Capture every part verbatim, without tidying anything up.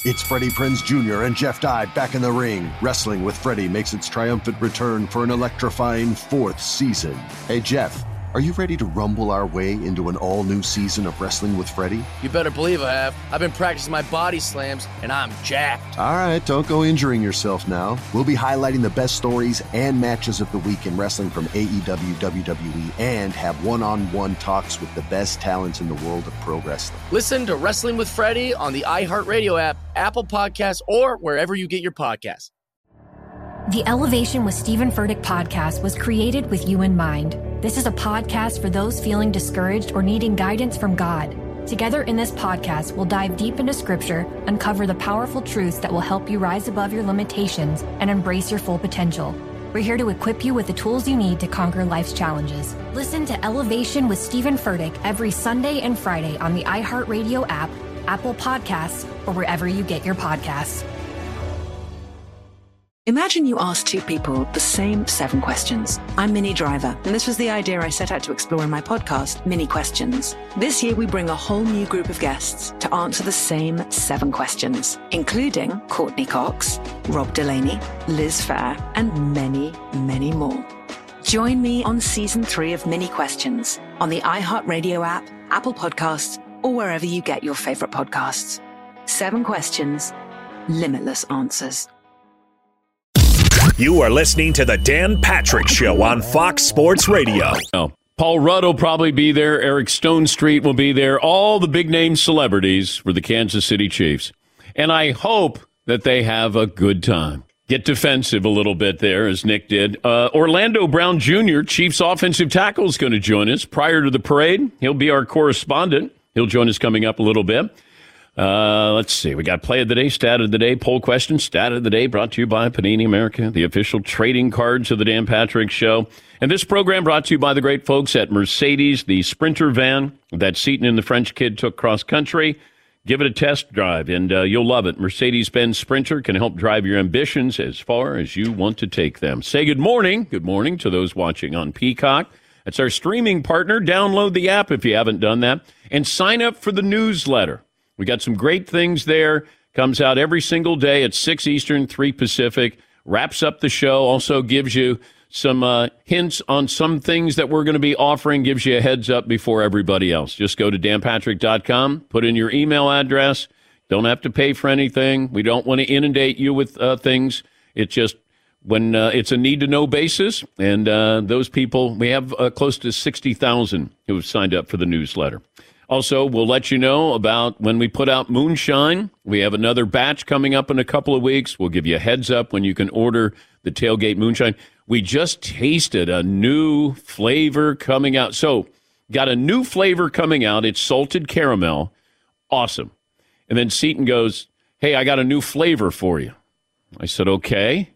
It's Freddie Prinze Junior and Jeff Dye back in the ring. Wrestling with Freddie makes its triumphant return for an electrifying fourth season. Hey, Jeff, are you ready to rumble our way into an all-new season of Wrestling with Freddie? You better believe I have. I've been practicing my body slams, and I'm jacked. All right, don't go injuring yourself now. We'll be highlighting the best stories and matches of the week in wrestling from A E W, W W E, and have one-on-one talks with the best talents in the world of pro wrestling. Listen to Wrestling with Freddie on the iHeartRadio app, Apple Podcasts, or wherever you get your podcasts. The Elevation with Stephen Furtick podcast was created with you in mind. This is a podcast for those feeling discouraged or needing guidance from God. Together in this podcast, we'll dive deep into Scripture, uncover the powerful truths that will help you rise above your limitations and embrace your full potential. We're here to equip you with the tools you need to conquer life's challenges. Listen to Elevation with Stephen Furtick every Sunday and Friday on the iHeartRadio app, Apple Podcasts, or wherever you get your podcasts. Imagine you ask two people the same seven questions. I'm Minnie Driver, and this was the idea I set out to explore in my podcast, Minnie Questions. This year, we bring a whole new group of guests to answer the same seven questions, including Courtney Cox, Rob Delaney, Liz Phair, and many, many more. Join me on season three of Minnie Questions on the iHeartRadio app, Apple Podcasts, or wherever you get your favorite podcasts. Seven questions, limitless answers. You are listening to The Dan Patrick Show on Fox Sports Radio. Oh, Paul Rudd will probably be there. Eric Stonestreet will be there. All the big-name celebrities for the Kansas City Chiefs. And I hope that they have a good time. Get defensive a little bit there, as Nick did. Uh, Orlando Brown Junior, Chiefs offensive tackle, is going to join us prior to the parade. He'll be our correspondent. He'll join us coming up a little bit. Uh, let's see. We got play of the day, stat of the day, poll question, stat of the day, brought to you by Panini America, the official trading cards of the Dan Patrick Show. And this program brought to you by the great folks at Mercedes, the Sprinter van that Seton and the French kid took cross country. Give it a test drive, and uh, you'll love it. Mercedes-Benz Sprinter can help drive your ambitions as far as you want to take them. Say good morning. Good morning to those watching on Peacock. That's our streaming partner. Download the app if you haven't done that, and sign up for the newsletter. We got some great things there. Comes out every single day at six Eastern, three Pacific. Wraps up the show. Also gives you some uh, hints on some things that we're going to be offering. Gives you a heads up before everybody else. Just go to dan patrick dot com. Put in your email address. Don't have to pay for anything. We don't want to inundate you with uh, things. It's just when uh, it's a need-to-know basis. And uh, those people, we have uh, close to sixty thousand who have signed up for the newsletter. Also, we'll let you know about when we put out Moonshine. We have another batch coming up in a couple of weeks. We'll give you a heads up when you can order the Tailgate Moonshine. We just tasted a new flavor coming out. So, got a new flavor coming out. It's salted caramel. Awesome. And then Seton goes, hey, I got a new flavor for you. I said, okay.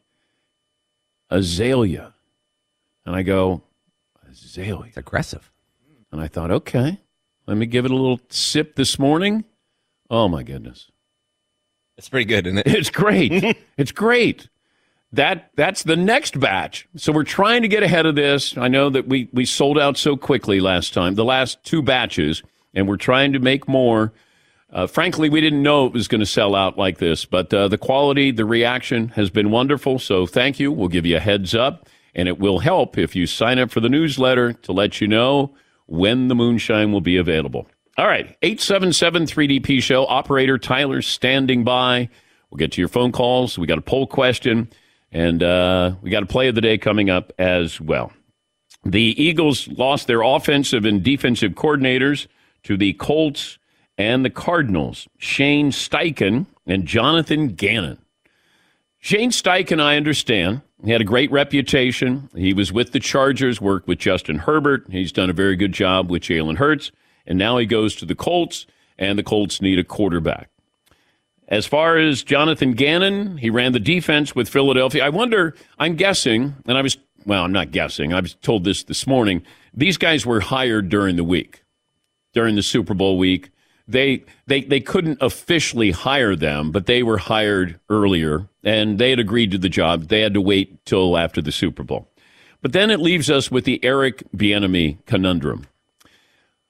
Azalea. And I go, azalea. It's aggressive. And I thought, okay. Let me give it a little sip this morning. Oh, my goodness. It's pretty good, isn't it? It's great. It's great. That That's the next batch. So we're trying to get ahead of this. I know that we, we sold out so quickly last time, the last two batches, and we're trying to make more. Uh, frankly, we didn't know it was going to sell out like this, but uh, the quality, the reaction has been wonderful. So thank you. We'll give you a heads up, and it will help if you sign up for the newsletter to let you know when the Moonshine will be available. All right, eight seven seven three D P show. Operator Tyler standing by. We'll get to your phone calls. We got a poll question, and uh, we got a play of the day coming up as well. The Eagles lost their offensive and defensive coordinators to the Colts and the Cardinals, Shane Steichen and Jonathan Gannon. Shane Steichen, I understand, he had a great reputation. He was with the Chargers, worked with Justin Herbert. He's done a very good job with Jalen Hurts. And now he goes to the Colts, and the Colts need a quarterback. As far as Jonathan Gannon, he ran the defense with Philadelphia. I wonder, I'm guessing, and I was, well, I'm not guessing. I was told this this morning. These guys were hired during the week, during the Super Bowl week. They they they couldn't officially hire them, but they were hired earlier, and they had agreed to the job. They had to wait till after the Super Bowl. But then it leaves us with the Eric Bieniemy conundrum.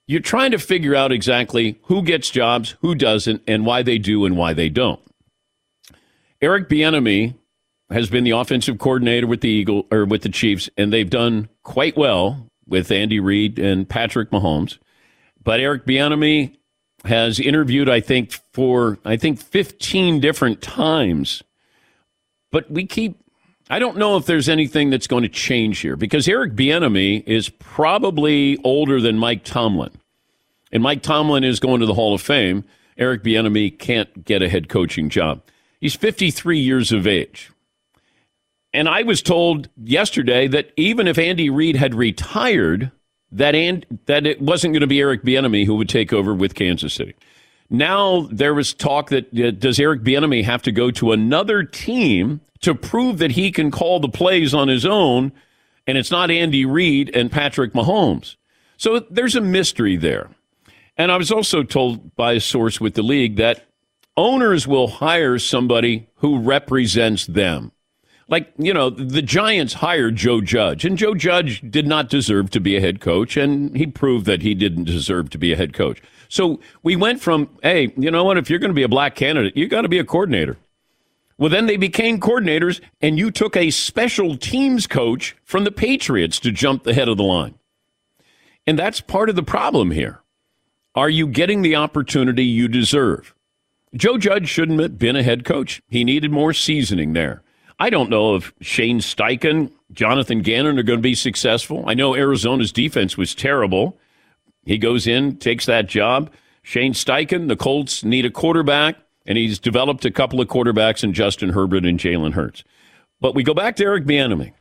you're trying to figure out exactly who gets jobs, who doesn't, and why they do and why they don't. Eric Bieniemy has been the offensive coordinator with the Eagle or with the Chiefs, and they've done quite well with Andy Reid and Patrick Mahomes. But Eric Bieniemy has interviewed, I think, for I think fifteen different times. But we keep. I don't know if there's anything that's going to change here because Eric Bieniemy is probably older than Mike Tomlin. And Mike Tomlin is going to the Hall of Fame. Eric Bieniemy can't get a head coaching job. He's fifty-three years of age. And I was told yesterday that even if Andy Reid had retired, that and, that it wasn't going to be Eric Bieniemy who would take over with Kansas City. Now there was talk that uh, does Eric Bieniemy have to go to another team to prove that he can call the plays on his own, and it's not Andy Reid and Patrick Mahomes. So there's a mystery there. And I was also told by a source with the league that owners will hire somebody who represents them. Like, you know, the Giants hired Joe Judge, and Joe Judge did not deserve to be a head coach, and he proved that he didn't deserve to be a head coach. So we went from, hey, you know what, if you're going to be a black candidate, you got to be a coordinator. Well, then they became coordinators, and you took a special teams coach from the Patriots to jump the head of the line. And that's part of the problem here. Are you getting the opportunity you deserve? Joe Judge shouldn't have been a head coach. He needed more seasoning there. I don't know if Shane Steichen, Jonathan Gannon are going to be successful. I know Arizona's defense was terrible. He goes in, takes that job. Shane Steichen, the Colts need a quarterback, and he's developed a couple of quarterbacks in Justin Herbert and Jalen Hurts. But we go back to Eric Bieniemy,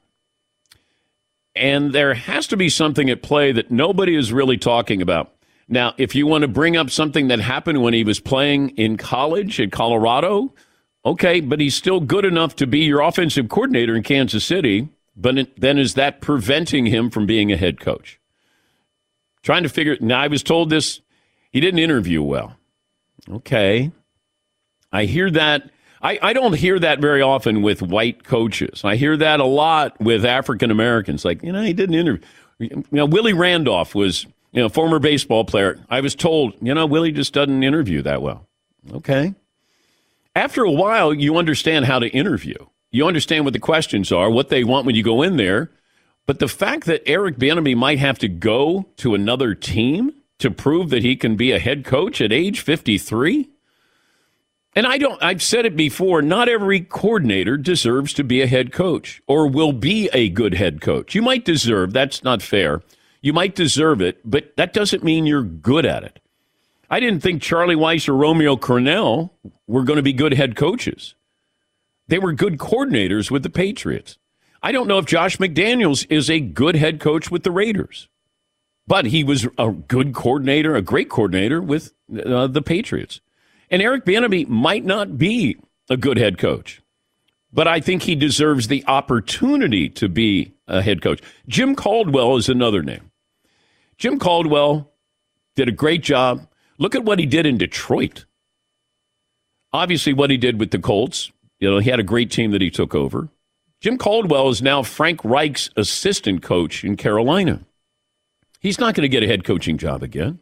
and there has to be something at play that nobody is really talking about. Now, if you want to bring up something that happened when he was playing in college at Colorado, okay, but he's still good enough to be your offensive coordinator in Kansas City, but it, then is that preventing him from being a head coach? Trying to figure, now I was told this, he didn't interview well. Okay. I hear that, I, I don't hear that very often with white coaches. I hear that a lot with African Americans, like, you know, he didn't interview. You know, Willie Randolph was, you know, former baseball player. I was told, you know, Willie just doesn't interview that well. Okay. After a while, you understand how to interview. You understand what the questions are, what they want when you go in there. But the fact that Eric Bieniemy might have to go to another team to prove that he can be a head coach at age fifty-three? And I don't, I've said it before, not every coordinator deserves to be a head coach or will be a good head coach. You might deserve, that's not fair. You might deserve it, but that doesn't mean you're good at it. I didn't think Charlie Weiss or Romeo Crennel were going to be good head coaches. They were good coordinators with the Patriots. I don't know if Josh McDaniels is a good head coach with the Raiders, but he was a good coordinator, a great coordinator with uh, the Patriots. And Eric Bieniemy might not be a good head coach, but I think he deserves the opportunity to be a head coach. Jim Caldwell is another name. Jim Caldwell did a great job. Look at what he did in Detroit. Obviously, what he did with the Colts, you know, he had a great team that he took over. Jim Caldwell is now Frank Reich's assistant coach in Carolina. He's not going to get a head coaching job again.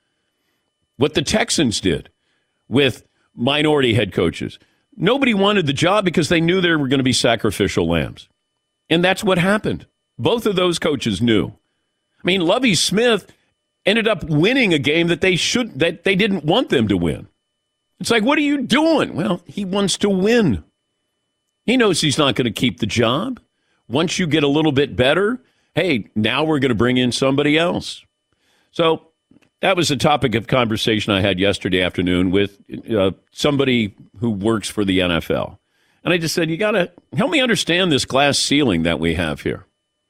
What the Texans did with minority head coaches, nobody wanted the job because they knew there were going to be sacrificial lambs. And that's what happened. Both of those coaches knew. I mean, Lovie Smith ended up winning a game that they should that they didn't want them to win. It's like, what are you doing? Well, he wants to win. He knows he's not going to keep the job. Once you get a little bit better, hey, now we're going to bring in somebody else. So that was a topic of conversation I had yesterday afternoon with uh, somebody who works for the N F L. And I just said, you got to help me understand this glass ceiling that we have here.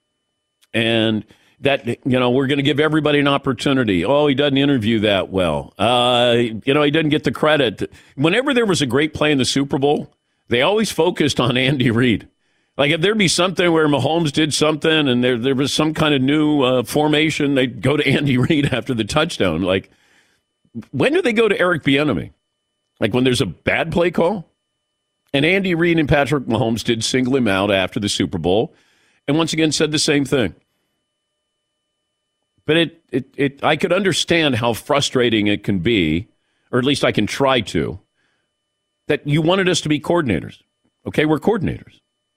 And that, you know, we're going to give everybody an opportunity. Oh, he doesn't interview that well. Uh, you know, he doesn't get the credit. Whenever there was a great play in the Super Bowl, they always focused on Andy Reid. Like if there'd be something where Mahomes did something and there there was some kind of new uh, formation, they'd go to Andy Reid after the touchdown. Like, when do they go to Eric Bieniemy? Like when there's a bad play call? And Andy Reid and Patrick Mahomes did single him out after the Super Bowl and once again said the same thing. But it, it, it, I could understand how frustrating it can be, or at least I can try to, that you wanted us to be coordinators. Okay, we're coordinators.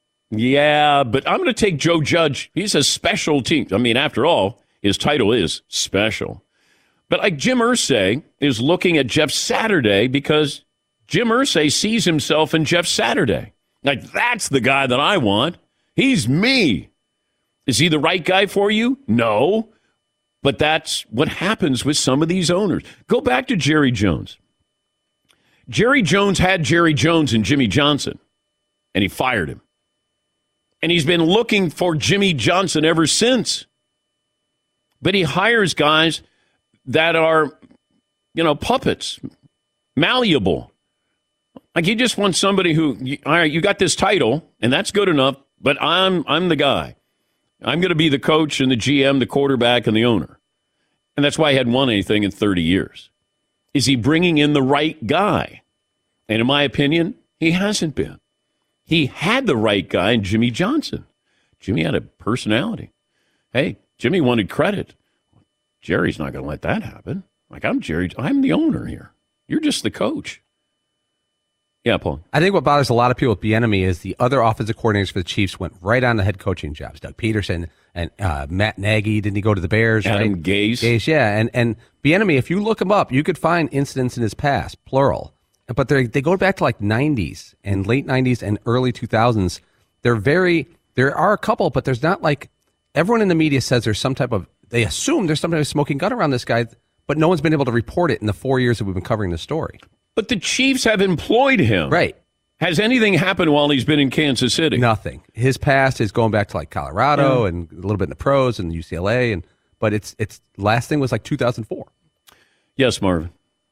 Yeah, but I'm going to take Joe Judge. He's a special team. I mean, after all, his title is special. But like Jim Irsay is looking at Jeff Saturday because Jim Irsay sees himself in Jeff Saturday. Like, that's the guy that I want. He's me. Is he the right guy for you? No. But that's what happens with some of these owners. Go back to Jerry Jones. Jerry Jones had Jerry Jones and Jimmy Johnson, and he fired him. And he's been looking for Jimmy Johnson ever since. But he hires guys that are, you know, puppets, malleable. Like, you just want somebody who, all right, you got this title, and that's good enough, but I'm I'm the guy. I'm going to be the coach and the G M, the quarterback, and the owner. And that's why he hadn't won anything in thirty years. Is he bringing in the right guy? And in my opinion, he hasn't been. He had the right guy in Jimmy Johnson. Jimmy had a personality. Hey, Jimmy wanted credit. Jerry's not going to let that happen. Like, I'm Jerry. I'm the owner here. You're just the coach. Yeah, Paul. I think what bothers a lot of people with Bieniemy is the other offensive coordinators for the Chiefs went right on the head coaching jobs. Doug Peterson and uh, Matt Nagy, didn't he go to the Bears? Adam right? Gase. Gase, yeah. And, and Bieniemy, if you look him up, you could find incidents in his past, plural. But they they go back to like nineties and late nineties and early two thousands. They're very, there are a couple, but there's not like, everyone in the media says there's some type of, they assume there's some type of smoking gun around this guy, but no one's been able to report it in the four years that we've been covering the story. But the Chiefs have employed him. Right. Has anything happened while he's been in Kansas City? Nothing. His past is going back to like Colorado yeah. and a little bit in the pros and U C L A, and but it's it's last thing was like two thousand four. Yes, Marvin.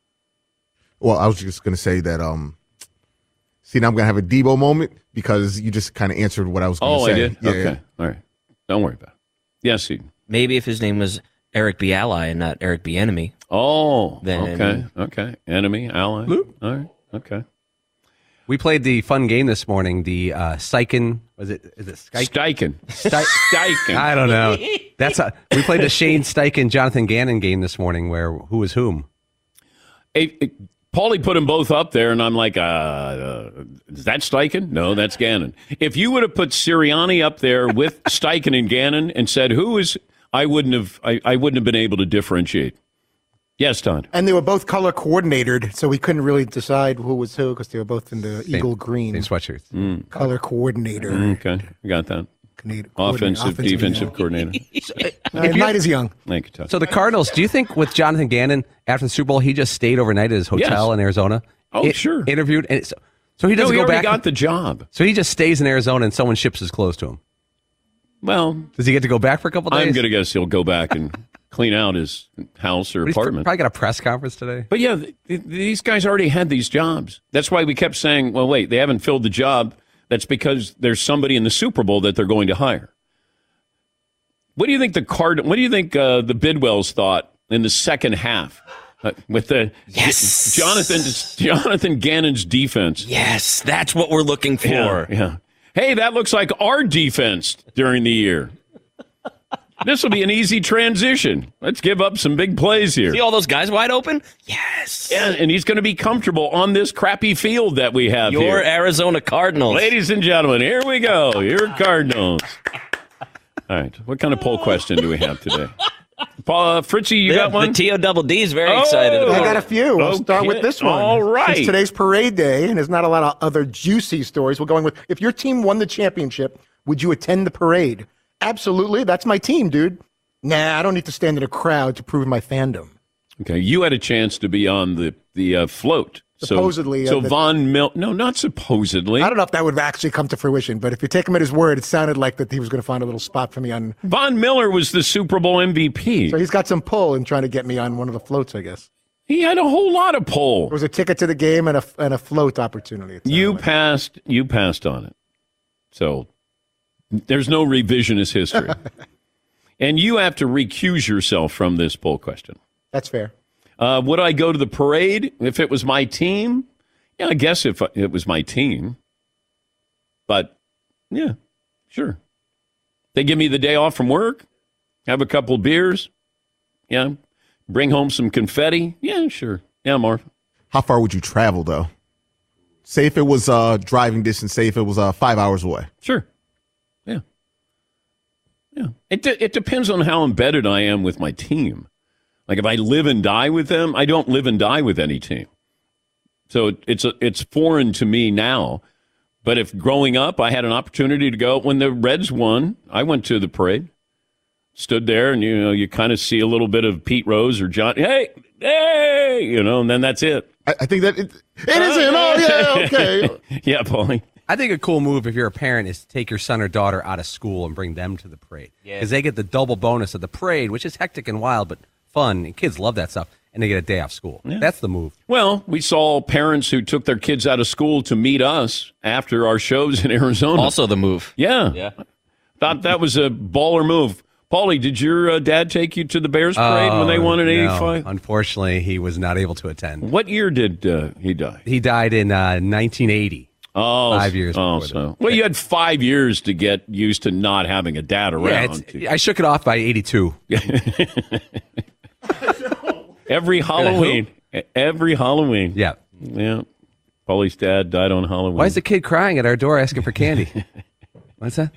Well, I was just going to say that. Um, see, now I'm going to have a Debo moment because you just kind of answered what I was going to oh, say. Oh, I did. Yeah, okay, yeah. All right. Don't worry about it. Yes, he. Maybe if his name was Eric Biala and not Eric Bieniemy. Oh, then... okay, okay. Enemy, ally. Bloop. All right, okay. We played the fun game this morning, the uh, Steichen, was it, is it Steichen? Steichen. Steichen. I don't know. That's a, we played the Shane Steichen, Jonathan Gannon game this morning where who was whom? Hey, hey, Paulie put them both up there, and I'm like, uh, uh, is that Steichen? No, that's Gannon. If you would have put Sirianni up there with Steichen and Gannon and said, who is, I wouldn't have, I, I wouldn't have been able to differentiate. Yes, Todd. And they were both color coordinated, so we couldn't really decide who was who because they were both in the same, eagle green. Same sweatshirts. Mm. Color coordinator. Okay, we got that. Offensive, offensive defensive young. Coordinator. so, uh, night is young. Thank you, Todd. So the Cardinals, do you think with Jonathan Gannon after the Super Bowl, he just stayed overnight at his hotel yes. in Arizona? Oh, it, sure. Interviewed, and so, so he doesn't no, he go already back. got the job. So he just stays in Arizona, and someone ships his clothes to him. Well, does he get to go back for a couple days? I'm going to guess he'll go back and clean out his house or but apartment. Probably got a press conference today. But yeah, th- th- these guys already had these jobs. That's why we kept saying, well, wait, they haven't filled the job. That's because there's somebody in the Super Bowl that they're going to hire. What do you think the Card? What do you think uh, the Bidwells thought in the second half uh, with the yes. Jonathan Jonathan Gannon's defense? Yes, that's what we're looking for. Yeah, yeah. Hey, that looks like our defense during the year. This will be an easy transition. Let's give up some big plays here. See all those guys wide open? Yes. Yeah, and he's going to be comfortable on this crappy field that we have Your here. Your Arizona Cardinals. Ladies and gentlemen, here we go. Your Cardinals. All right. What kind of poll question do we have today? Paul, uh, Fritzy, you yeah, got one? The T O Double D is very oh, excited about I got a few. We'll okay. start with this one. All right. Since today's parade day, and there's not a lot of other juicy stories, we're going with, if your team won the championship, would you attend the parade? Absolutely. That's my team, dude. Nah, I don't need to stand in a crowd to prove my fandom. Okay, you had a chance to be on the, the uh, float. Supposedly. So, so uh, the, Von Miller, no, not supposedly. I don't know if that would actually come to fruition, but if you take him at his word, it sounded like that he was going to find a little spot for me on. Von Miller was the Super Bowl M V P. So he's got some pull in trying to get me on one of the floats, I guess. He had a whole lot of pull. There was a ticket to the game and a, and a float opportunity. You like. passed, you passed on it. So there's no revisionist history. And you have to recuse yourself from this poll question. That's fair. Uh, would I go to the parade if it was my team? Yeah, I guess if it was my team. But, yeah, sure. They give me the day off from work, have a couple of beers, Yeah. Bring home some confetti. Yeah, sure. Yeah, Marv. How far would you travel, though? Say if it was uh, driving distance, say if it was uh, five hours away. Sure. Yeah. Yeah. It, de- it depends on how embedded I am with my team. Like if I live and die with them, I don't live and die with any team. So it's a, it's foreign to me now. But if growing up I had an opportunity to go, when the Reds won, I went to the parade, stood there, and you know you kind of see a little bit of Pete Rose or John. Hey, hey, you know, and then that's it. I, I think that it, it is him. Oh yeah, okay. Yeah, Paulie. I think a cool move if you're a parent is to take your son or daughter out of school and bring them to the parade. Because Yeah. they get the double bonus of the parade, which is hectic and wild, but fun. And kids love that stuff. And they get a day off school. Yeah. That's the move. Well, we saw parents who took their kids out of school to meet us after our shows in Arizona. Also the move. Yeah. Yeah. Thought that was a baller move. Paulie, did your uh, dad take you to the Bears parade when they won in no. eighty-five? Unfortunately, he was not able to attend. What year did uh, he die? He died in uh, nineteen eighty. Oh, Five years Oh, before so. that. Well, you had five years to get used to not having a dad Yeah, around. it's, I shook it off by eighty-two. Every Halloween. Every Halloween. Yeah. Yeah. Paulie's dad died on Halloween. Why is the kid crying at our door asking for candy? What's that?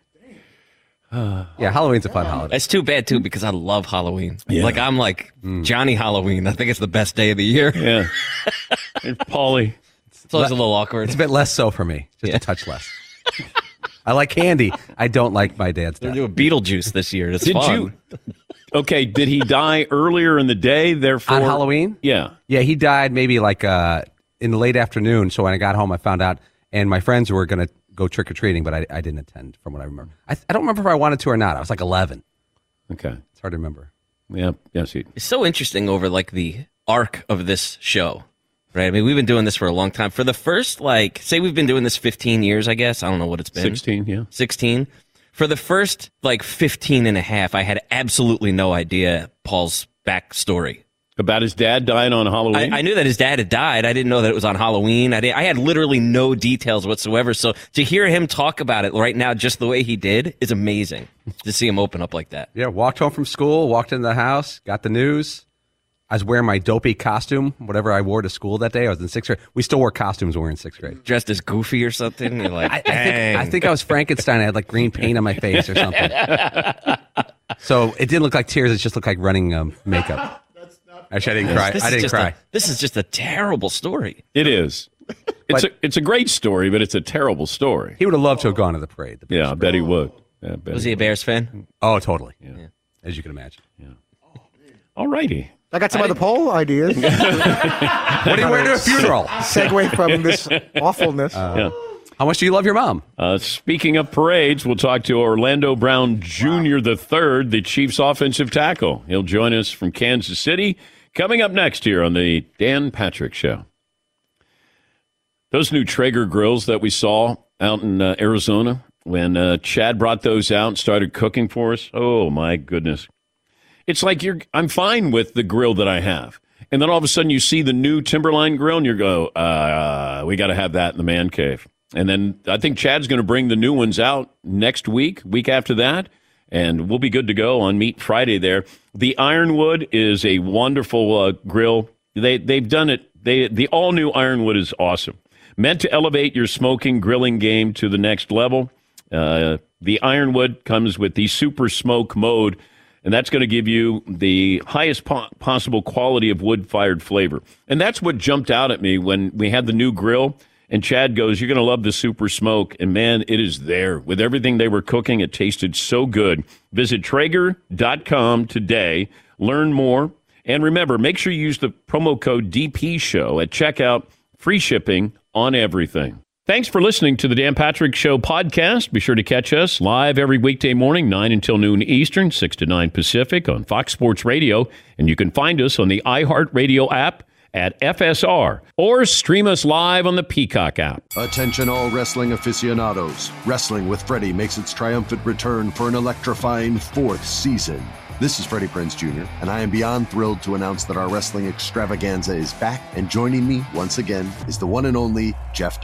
Yeah, Halloween's a fun holiday. It's too bad, too, because I love Halloween. Yeah. Like, I'm like Johnny Halloween. I think it's the best day of the year. Yeah. And Paulie. It's always a little awkward. It's a bit less so for me. Just Yeah. a touch less. I like candy. I don't like my dad's They're death. doing Beetlejuice this year. It's Did fun. you? Okay, did he die earlier in the day, therefore? On Halloween? Yeah. Yeah, he died maybe like uh, in the late afternoon. So when I got home, I found out, and my friends were going to go trick or treating, but I, I didn't attend, from what I remember. I, I don't remember if I wanted to or not. I was like eleven. Okay. It's hard to remember. Yeah. Yes. He, It's so interesting over like the arc of this show, right? I mean, we've been doing this for a long time. For the first, like, say we've been doing this fifteen years, I guess. I don't know what it's been. sixteen, yeah. sixteen. For the first, like, fifteen and a half, I had absolutely no idea Paul's backstory. About his dad dying on Halloween? I, I knew that his dad had died. I didn't know that it was on Halloween. I, did, I had literally no details whatsoever. So to hear him talk about it right now, just the way he did, is amazing. To see him open up like that. Yeah, walked home from school, walked into the house, got the news. I was wearing my dopey costume, whatever I wore to school that day. I was in sixth grade. We still wore costumes when we were in sixth grade. Dressed as Goofy or something. You're like, I, I, think, I think I was Frankenstein. I had like green paint on my face or something. So it didn't look like tears. It just looked like running um, makeup. Actually, I didn't cry. This I is didn't just cry. A, this is just a terrible story. It is. It's But- a it's a great story, but it's a terrible story. He would have loved to have gone to the parade. The Yeah, I bet he would. Yeah, I bet Was he a Bears fan? Oh, totally. Yeah. As you can imagine. All righty. I got some other poll ideas. What do you wear to a funeral? Segue from this awfulness. Yeah. How much do you love your mom? Uh, speaking of parades, we'll talk to Orlando Brown Junior the third, the Chiefs' offensive tackle. He'll join us from Kansas City. Coming up next here on the Dan Patrick Show. Those new Traeger grills that we saw out in uh, Arizona, when uh, Chad brought those out and started cooking for us, oh, my goodness. It's like you're. I'm fine with the grill that I have. And then all of a sudden you see the new Timberline grill and you go, uh, we got to have that in the man cave. And then I think Chad's going to bring the new ones out next week, week after that, and we'll be good to go on Meat Friday there. The Ironwood is a wonderful uh, grill. They, they've done it. They, the all-new Ironwood is awesome. Meant to elevate your smoking, grilling game to the next level. Uh, the Ironwood comes with the Super Smoke mode, and that's going to give you the highest po- possible quality of wood-fired flavor. And that's what jumped out at me when we had the new grill. And Chad goes, you're going to love the Super Smoke. And, man, it is there. With everything they were cooking, it tasted so good. Visit Traeger dot com today. Learn more. And remember, make sure you use the promo code D P Show at checkout. Free shipping on everything. Thanks for listening to the Dan Patrick Show podcast. Be sure to catch us live every weekday morning, nine until noon Eastern, six to nine Pacific on Fox Sports Radio. And you can find us on the iHeartRadio app at F S R or stream us live on the Peacock app. Attention all wrestling aficionados. Wrestling with Freddie makes its triumphant return for an electrifying fourth season. This is Freddie Prinze Junior, and I am beyond thrilled to announce that our wrestling extravaganza is back, and joining me once again is the one and only Jeff Dye.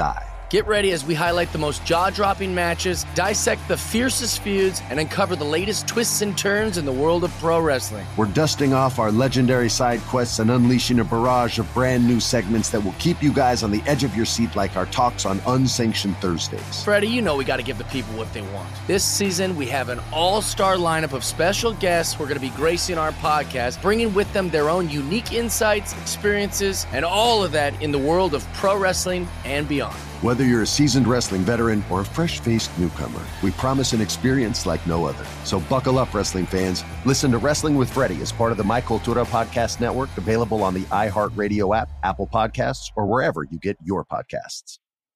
Get ready as we highlight the most jaw-dropping matches, dissect the fiercest feuds, and uncover the latest twists and turns in the world of pro wrestling. We're dusting off our legendary side quests and unleashing a barrage of brand new segments that will keep you guys on the edge of your seat like our talks on Unsanctioned Thursdays. Freddie, you know we got to give the people what they want. This season, we have an all-star lineup of special guests who are going to be gracing our podcast, bringing with them their own unique insights, experiences, and all of that in the world of pro wrestling and beyond. Whether you're a seasoned wrestling veteran or a fresh-faced newcomer, we promise an experience like no other. So buckle up, wrestling fans. Listen to Wrestling with Freddie as part of the My Cultura Podcast Network, available on the iHeartRadio app, Apple Podcasts, or wherever you get your podcasts.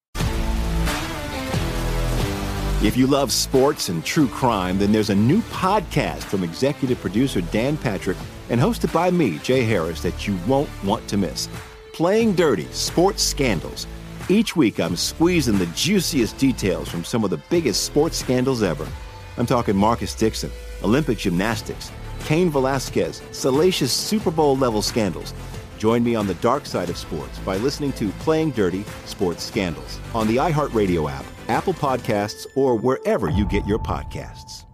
If you love sports and true crime, then there's a new podcast from executive producer Dan Patrick and hosted by me, Jay Harris, that you won't want to miss. Playing Dirty: Sports Scandals. Each week, I'm squeezing the juiciest details from some of the biggest sports scandals ever. I'm talking Marcus Dixon, Olympic gymnastics, Cain Velasquez, salacious Super Bowl-level scandals. Join me on the dark side of sports by listening to Playing Dirty: Sports Scandals on the iHeartRadio app, Apple Podcasts, or wherever you get your podcasts.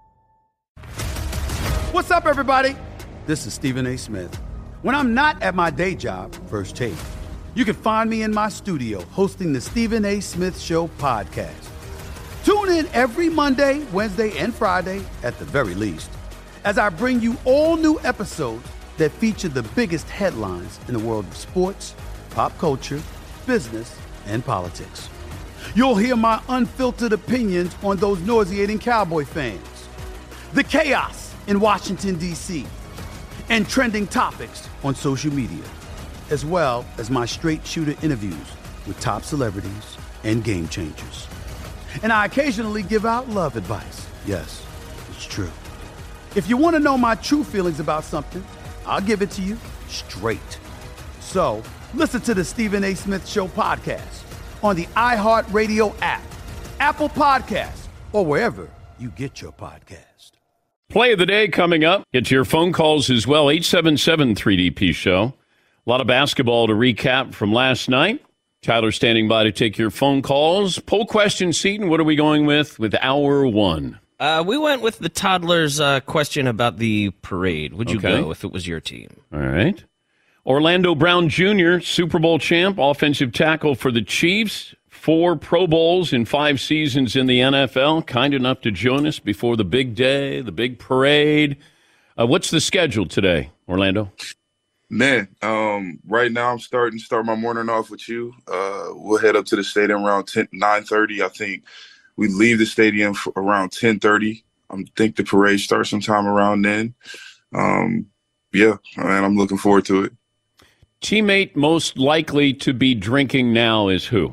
What's up, everybody? This is Stephen A. Smith. When I'm not at my day job, First Take, you can find me in my studio hosting the Stephen A. Smith Show podcast. Tune in every Monday, Wednesday, and Friday, at the very least, as I bring you all new episodes that feature the biggest headlines in the world of sports, pop culture, business, and politics. You'll hear my unfiltered opinions on those nauseating Cowboy fans, the chaos in Washington, D C, and trending topics on social media, as well as my straight shooter interviews with top celebrities and game changers. And I occasionally give out love advice. Yes, it's true. If you want to know my true feelings about something, I'll give it to you straight. So listen to the Stephen A. Smith Show podcast on the iHeartRadio app, Apple Podcasts, or wherever you get your podcast. Play of the day coming up. Get your phone calls as well, eight seven seven three D P show. A lot of basketball to recap from last night. Tyler standing by to take your phone calls. Poll question, Seton, what are we going with with hour one? Uh, we went with the toddler's uh, question about the parade. Would you Okay. go if it was your team? All right. Orlando Brown Junior, Super Bowl champ, offensive tackle for the Chiefs. Four Pro Bowls in five seasons in the N F L. Kind enough to join us before the big day, the big parade. Uh, what's the schedule today, Orlando? Man, um, right now I'm starting start my morning off with you. Uh, we'll head up to the stadium around ten, nine thirty. I think we leave the stadium for around ten thirty. I think the parade starts sometime around then. Um, yeah, man, I'm looking forward to it. Teammate most likely to be drinking now is who?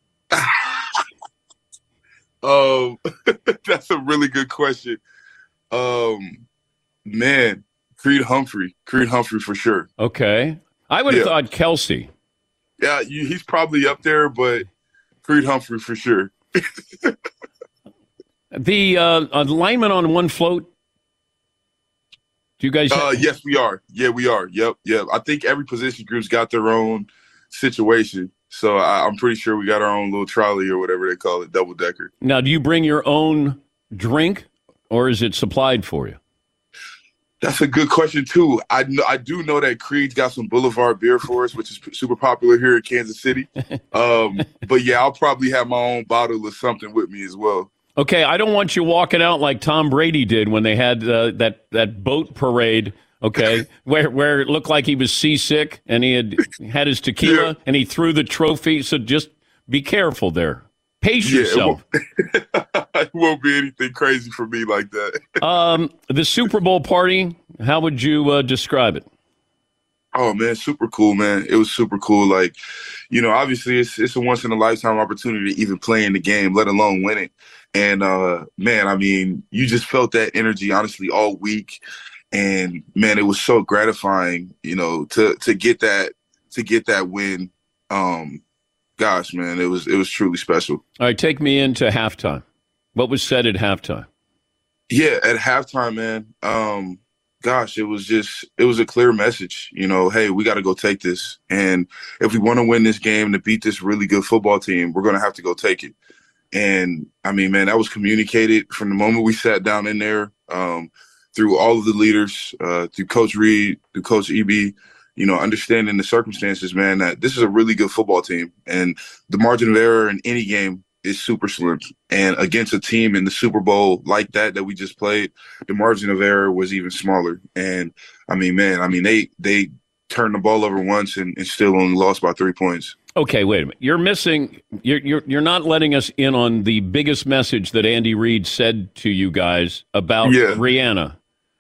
Um, that's a really good question. Um, man, Creed Humphrey, Creed Humphrey for sure. Okay. I would have Yeah. thought Kelsey. Yeah, you, he's probably up there, but Creed Humphrey for sure. The uh, alignment on one float. Do you guys? Uh, yes, we are. Yeah, we are. Yep, yep. I think every position group's got their own situation. So I, I'm pretty sure we got our own little trolley or whatever they call it, double decker. Now, do you bring your own drink, or is it supplied for you? That's a good question too. I kn- I do know that Creed's got some Boulevard beer for us, which is p- super popular here in Kansas City. Um, but yeah, I'll probably have my own bottle of something with me as well. Okay, I don't want you walking out like Tom Brady did when they had uh, that that boat parade. Okay, where where it looked like he was seasick and he had had his tequila Yeah. and he threw the trophy. So just be careful there. Pace Yeah, it yourself. It won't be anything crazy for me like that. um, the Super Bowl party. How would you uh, describe it? Oh man, super cool, man. It was super cool. Like, you know, obviously it's it's a once in a lifetime opportunity to even play in the game, let alone win it. And uh man, I mean, you just felt that energy honestly all week. And man, it was so gratifying, you know, to to get that to get that win. Um gosh, man, it was it was truly special. All right, take me into halftime. What was said at halftime? Yeah, at halftime, man. Um, gosh, it was just, it was a clear message, you know, hey, we got to go take this. And if we want to win this game to beat this really good football team, we're going to have to go take it. And I mean, man, that was communicated from the moment we sat down in there, um, through all of the leaders, uh, through Coach Reed, through Coach E B, you know, understanding the circumstances, man, that this is a really good football team. And the margin of error in any game is super slim. And against a team in the Super Bowl like that that we just played, the margin of error was even smaller. And I mean, man, I mean, they they turned the ball over once and, and still only lost by three points. Okay, wait a minute. You're missing. You're you're you're not letting us in on the biggest message that Andy Reid said to you guys about yeah. Rihanna.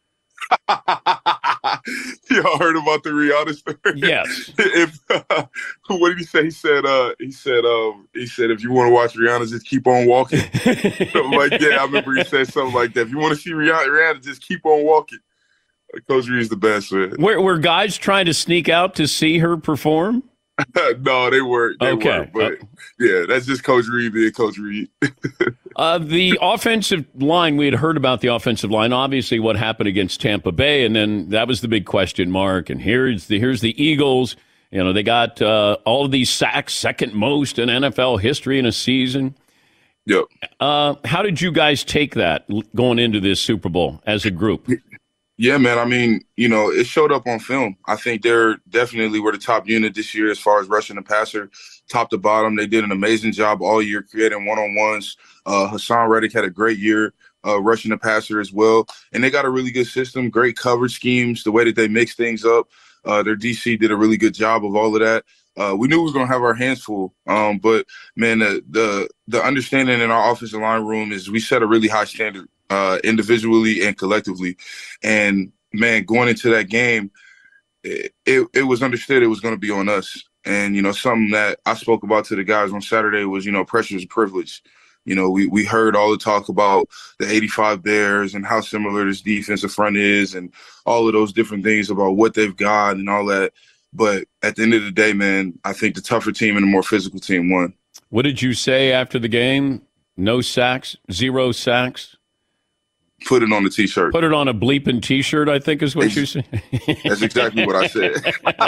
Y'all heard about the Rihanna story? Yes. if uh, what did he say? He said, uh, he said, um, he said, if you want to watch Rihanna, just keep on walking. I'm like, yeah, I remember he said something like that. If you want to see Rihanna, Rihanna, just keep on walking. Coach Reed's the best, man. Were, were guys trying to sneak out to see her perform? No, they weren't. They okay. weren't. But uh, yeah, that's just Coach Reed being Coach Reed. uh, the offensive line, we had heard about the offensive line, obviously what happened against Tampa Bay, and then that was the big question mark. And here's the here's the Eagles. You know, they got uh, all of these sacks, second most in N F L history in a season. Yep. Uh, how did you guys take that going into this Super Bowl as a group? Yeah, man. I mean, you know, it showed up on film. I think they're definitely were the top unit this year as far as rushing the passer, top to bottom. They did an amazing job all year creating one-on-ones. Uh, Hassan Reddick had a great year uh, rushing the passer as well. And they got a really good system, great coverage schemes, the way that they mix things up. Uh, their D C did a really good job of all of that. Uh, we knew we were going to have our hands full. Um, but, man, the, the the understanding in our offensive line room is we set a really high standard. Uh, individually and collectively. And, man, going into that game, it, it, it was understood it was going to be on us. And, you know, something that I spoke about to the guys on Saturday was, you know, pressure is a privilege. You know, we, we heard all the talk about the eighty-five Bears and how similar this defensive front is and all of those different things about what they've got and all that. But at the end of the day, man, I think the tougher team and the more physical team won. What did you say after the game? No sacks, zero sacks? Put it on the T-shirt. Put it on a bleeping T-shirt, I think is what you said. That's exactly what I said.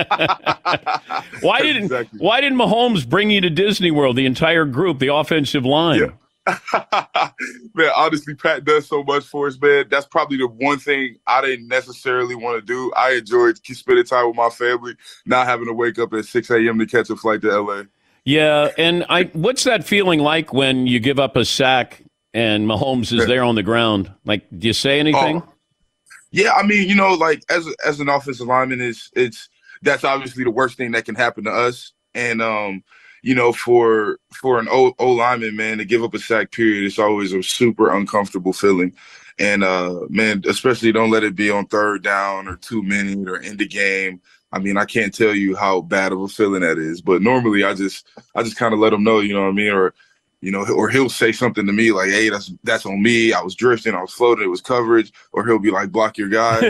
why didn't exactly. Why didn't Mahomes bring you to Disney World, the entire group, the offensive line? Yeah. Man, honestly, Pat does so much for us, man. That's probably the one thing I didn't necessarily want to do. I enjoyed spending time with my family, not having to wake up at six a.m. to catch a flight to L A. Yeah, and I. what's that feeling like when you give up a sack and Mahomes is there on the ground? Like, do you say anything? Oh, yeah, I mean, you know, like as as an offensive lineman, it's it's that's obviously the worst thing that can happen to us. And um, you know, for for an O, o lineman, man, to give up a sack period, it's always a super uncomfortable feeling. And uh, man, especially don't let it be on third down or two minute or end the game. I mean, I can't tell you how bad of a feeling that is. But normally, I just I just kind of let them know, you know what I mean, or. You know, or he'll say something to me like, hey, that's that's on me. I was drifting. I was floating. It was coverage. Or he'll be like, block your guy.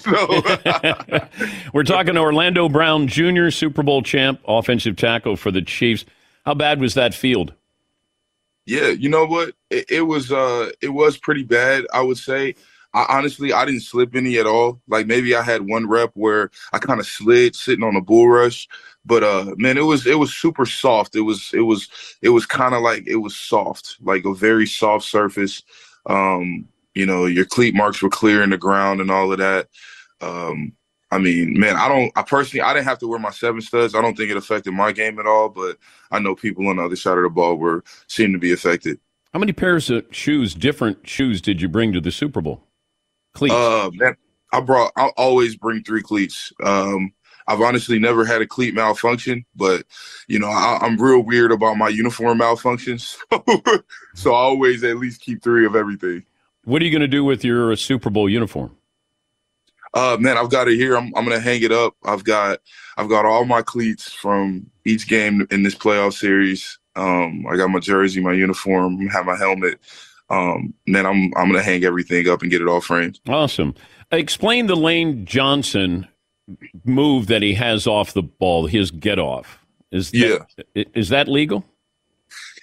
We're talking to Orlando Brown Junior, Super Bowl champ, offensive tackle for the Chiefs. How bad was that field? Yeah, you know what? It, it was uh, it was pretty bad, I would say. I, honestly, I didn't slip any at all. Like maybe I had one rep where I kind of slid sitting on a bull rush. But uh, man, it was it was super soft. It was it was it was kind of like it was soft, like a very soft surface. Um, you know, your cleat marks were clear in the ground and all of that. Um, I mean, man, I don't. I personally, I didn't have to wear my seven studs. I don't think it affected my game at all. But I know people on the other side of the ball were seemed to be affected. How many pairs of shoes, different shoes, did you bring to the Super Bowl? Cleats. Uh, man, I brought. I always bring three cleats. Um, I've honestly never had a cleat malfunction, but, you know, I, I'm real weird about my uniform malfunctions. So I always at least keep three of everything. What are you going to do with your uh, Super Bowl uniform? Uh, man, I've got it here. I'm, I'm going to hang it up. I've got I've got all my cleats from each game in this playoff series. Um, I got my jersey, my uniform, have my helmet. Um, and then I'm I'm going to hang everything up and get it all framed. Awesome. Explain the Lane Johnson move that he has off the ball, his get off. Is that, yeah. Is that legal?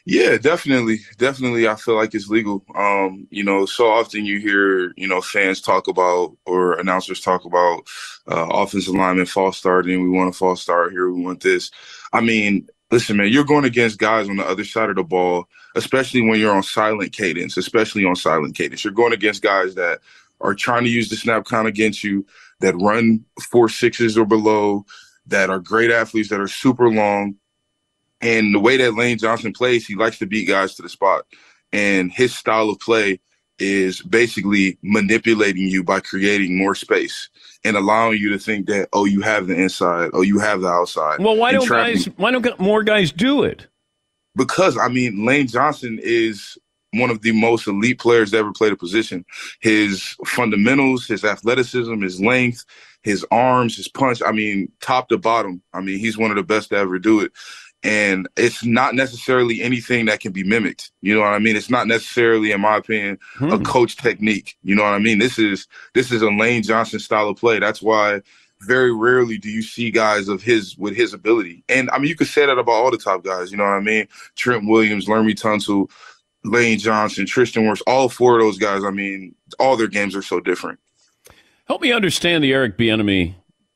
Yeah, definitely. Definitely. I feel like it's legal. Um, you know, so often you hear, you know, fans talk about or announcers talk about uh, offensive lineman false starting. We want a false start here. We want this. I mean, listen, man, you're going against guys on the other side of the ball, especially when you're on silent cadence, especially on silent cadence. You're going against guys that are trying to use the snap count against you, that run four sixes or below, that are great athletes, that are super long. And the way that Lane Johnson plays, he likes to beat guys to the spot. And his style of play is basically manipulating you by creating more space and allowing you to think that, oh, you have the inside, oh, you have the outside. Well, why don't guys, why don't more guys do it? Because, I mean, Lane Johnson is one of the most elite players to ever play the position. His fundamentals, his athleticism, his length, his arms, his punch, I mean, top to bottom. I mean, he's one of the best to ever do it. And it's not necessarily anything that can be mimicked. You know what I mean? It's not necessarily, in my opinion, hmm. a coach technique. You know what I mean? This is this is a Lane Johnson style of play. That's why very rarely do you see guys of his with his ability. And I mean, you could say that about all the top guys. You know what I mean? Trent Williams, Laramie Tunsil, Lane Johnson, Tristan Wirfs, all four of those guys. I mean, all their games are so different. Help me understand the Eric Bieniemy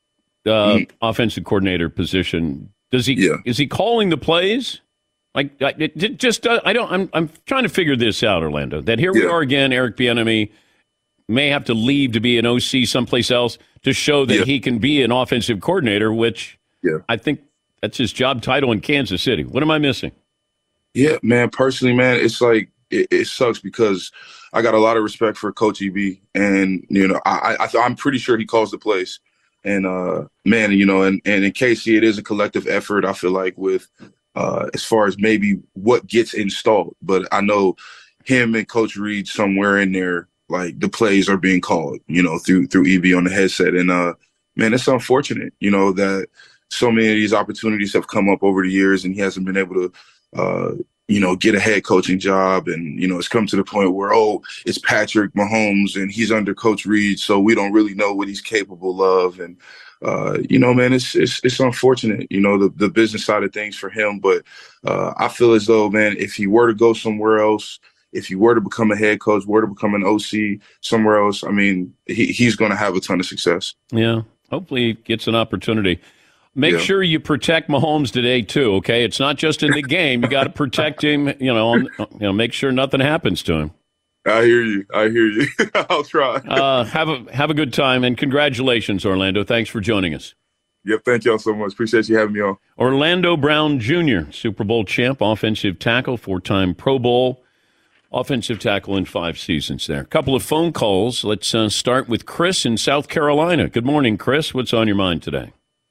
uh, mm. offensive coordinator position. Does he? Yeah. Is he calling the plays? Like, it, it just uh, I don't. I'm I'm trying to figure this out, Orlando. That here yeah. we are again. Eric Bieniemy may have to leave to be an O C someplace else to show that yeah. he can be an offensive coordinator. Which yeah. I think that's his job title in Kansas City. What am I missing? Yeah, man. Personally, man, it's like it, it sucks because I got a lot of respect for Coach E B, and you know, I, I I'm pretty sure he calls the plays. And, uh, man, you know, and, and in K C, it is a collective effort, I feel like, with uh, as far as maybe what gets installed. But I know him and Coach Reed somewhere in there, like the plays are being called, you know, through through E B on the headset. And, uh, man, it's unfortunate, you know, that so many of these opportunities have come up over the years and he hasn't been able to, uh, you know, get a head coaching job. And, you know, it's come to the point where, oh, it's Patrick Mahomes and he's under Coach Reed, so we don't really know what he's capable of. And, uh, you know, man, it's, it's, it's unfortunate, you know, the, the business side of things for him. But uh, I feel as though, man, if he were to go somewhere else, if he were to become a head coach, were to become an O C somewhere else, I mean, he, he's going to have a ton of success. Yeah, hopefully he gets an opportunity. Make yeah. sure you protect Mahomes today, too, okay? It's not just in the game. You got to protect him, you know, on, you know, make sure nothing happens to him. I hear you. I hear you. I'll try. uh, have a have a good time, and congratulations, Orlando. Thanks for joining us. Yep, thank y'all so much. Appreciate you having me on. Orlando Brown Junior, Super Bowl champ, offensive tackle, four-time Pro Bowl, offensive tackle in five seasons there. A couple of phone calls. Let's uh, start with Chris in South Carolina. Good morning, Chris. What's on your mind today?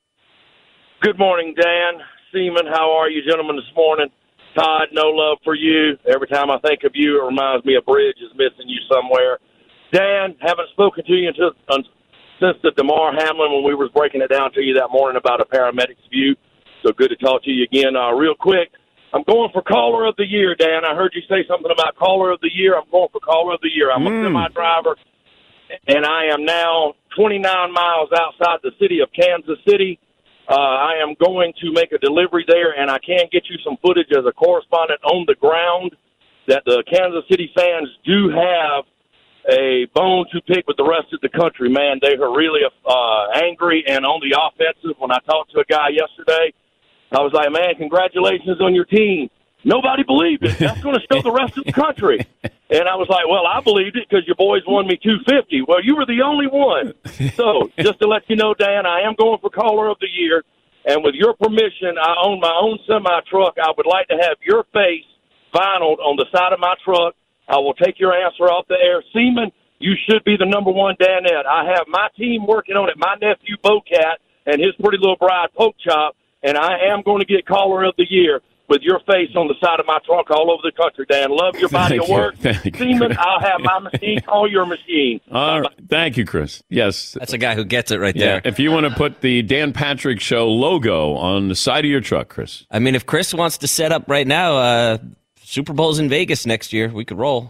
Good morning, Dan, Seaman. How are you, gentlemen, this morning? Todd, no love for you. Every time I think of you, it reminds me a bridge is missing you somewhere. Dan, haven't spoken to you until, um, since the Damar Hamlin when we were breaking it down to you that morning about a paramedic's view. So good to talk to you again. Uh, real quick, I'm going for Caller of the Year, Dan. I heard you say something about Caller of the Year. I'm going for Caller of the Year. I'm mm. a semi-driver, and I am now twenty-nine miles outside the city of Kansas City. Uh, I am going to make a delivery there, and I can get you some footage as a correspondent on the ground that the Kansas City fans do have a bone to pick with the rest of the country, man. They are really uh, angry and on the offensive. When I talked to a guy yesterday, I was like, man, congratulations on your team. Nobody believed it. That's going to show the rest of the country. And I was like, well, I believed it because your boys won me two hundred fifty dollars. Well, you were the only one. So just to let you know, Dan, I am going for Caller of the Year. And with your permission, I own my own semi-truck. I would like to have your face vinyled on the side of my truck. I will take your answer off the air. Seaman, you should be the number one Danette. I have my team working on it, my nephew, Bocat, and his pretty little bride, Poke Chop, and I am going to get Caller of the Year with your face on the side of my trunk all over the country, Dan. Love your body of work. Seaman, I'll have my machine call your machine. All right. Thank you, Chris. Yes. That's a guy who gets it right yeah. there. If you want to put the Dan Patrick Show logo on the side of your truck, Chris. I mean, if Chris wants to set up right now, uh, Super Bowl's in Vegas next year. We could roll.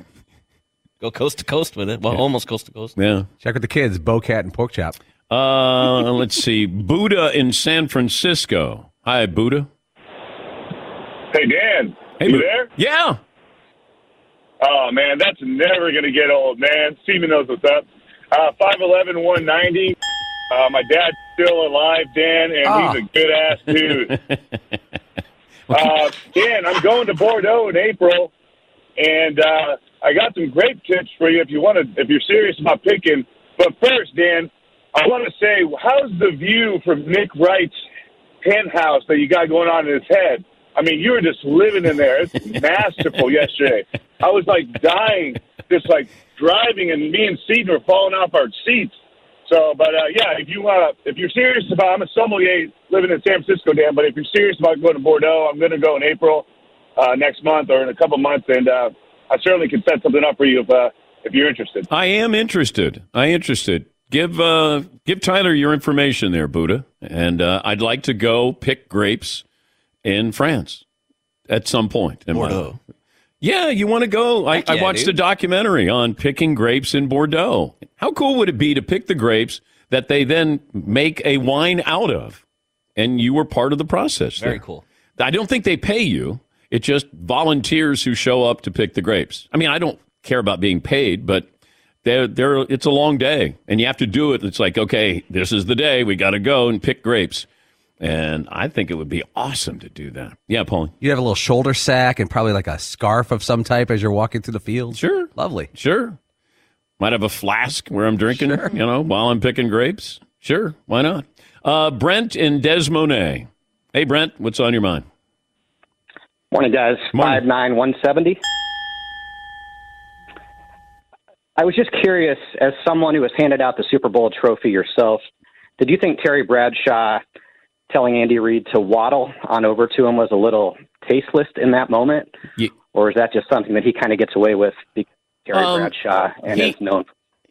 Go coast to coast with it. Well, yeah. almost coast to coast. Yeah. Check with the kids, Bocat and Pork Chop. Uh, let's see. Buddha in San Francisco. Hi, Buddha. Hey, Dan. Hey, you Bo- there? Yeah. Oh, man, that's never going to get old, man. Steven knows what's up. Uh, five eleven, one ninety. Uh, my dad's still alive, Dan, and Oh. he's a good-ass dude. uh, Dan, I'm going to Bordeaux in April, and uh, I got some grape tips for you if you want to, if you're serious about picking. But first, Dan, I want to say, how's the view from Nick Wright's penthouse that you got going on in his head? I mean, you were just living in there. It's masterful yesterday. I was like dying, just like driving, and me and Seton were falling off our seats. So, but uh, yeah, if you uh, if you're serious about, I'm a sommelier living in San Francisco, Dan. But if you're serious about going to Bordeaux, I'm going to go in April uh, next month or in a couple months, and uh, I certainly can set something up for you if uh, if you're interested. I am interested. I am interested. Give uh, give Tyler your information there, Buddha, and uh, I'd like to go pick grapes in France at some point. In Bordeaux. My, yeah, you want to go? I, yeah, I watched dude. a documentary on picking grapes in Bordeaux. How cool would it be to pick the grapes that they then make a wine out of, and you were part of the process? Very there. cool. I don't think they pay you. It's just volunteers who show up to pick the grapes. I mean, I don't care about being paid, but they're, they're, it's a long day, and you have to do it. It's like, okay, this is the day. We got to go and pick grapes. And I think it would be awesome to do that. Yeah, Paul. You'd have a little shoulder sack and probably like a scarf of some type as you're walking through the field. Sure. Lovely. Sure. Might have a flask where I'm drinking, sure. you know, while I'm picking grapes. Sure. Why not? Uh, Brent in Des Moines. Hey, Brent, what's on your mind? Morning, guys. Morning. five nine, one seventy. I was just curious, as someone who has handed out the Super Bowl trophy yourself, did you think Terry Bradshaw telling Andy Reid to waddle on over to him was a little tasteless in that moment? Yeah. Or is that just something that he kind of gets away with because Terry Um, Bradshaw and he- is known?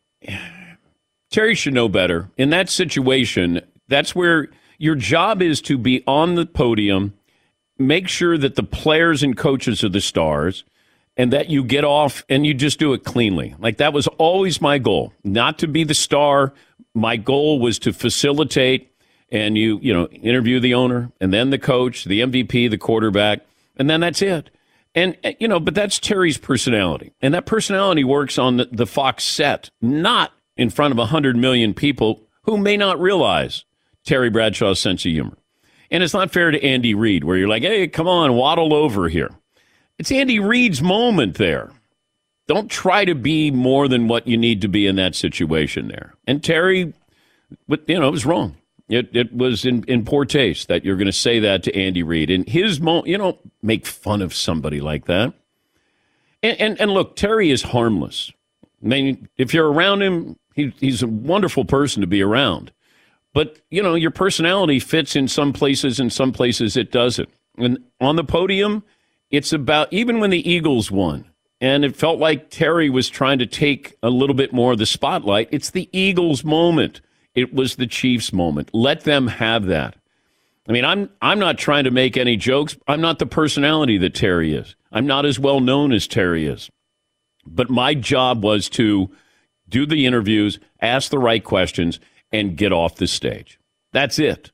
Terry should know better. In that situation, that's where your job is to be on the podium, make sure that the players and coaches are the stars, and that you get off and you just do it cleanly. Like, that was always my goal, not to be the star. My goal was to facilitate, and you, you know, interview the owner and then the coach, the M V P, the quarterback, and then that's it. And, you know, but that's Terry's personality. And that personality works on the, the Fox set, not in front of one hundred million people who may not realize Terry Bradshaw's sense of humor. And it's not fair to Andy Reid, where you're like, hey, come on, waddle over here. It's Andy Reid's moment there. Don't try to be more than what you need to be in that situation there. And Terry, you know, it was wrong. It it was in, in poor taste that you're going to say that to Andy Reid. And his moment, you don't make fun of somebody like that. And, and, and look, Terry is harmless. I mean, if you're around him, he, he's a wonderful person to be around. But, you know, your personality fits in some places, and some places it doesn't. And on the podium, it's about, even when the Eagles won, and it felt like Terry was trying to take a little bit more of the spotlight, it's the Eagles' moment. It was the Chiefs' moment. Let them have that. I mean, I'm I'm not trying to make any jokes. I'm not the personality that Terry is. I'm not as well known as Terry is. But my job was to do the interviews, ask the right questions, and get off the stage. That's it.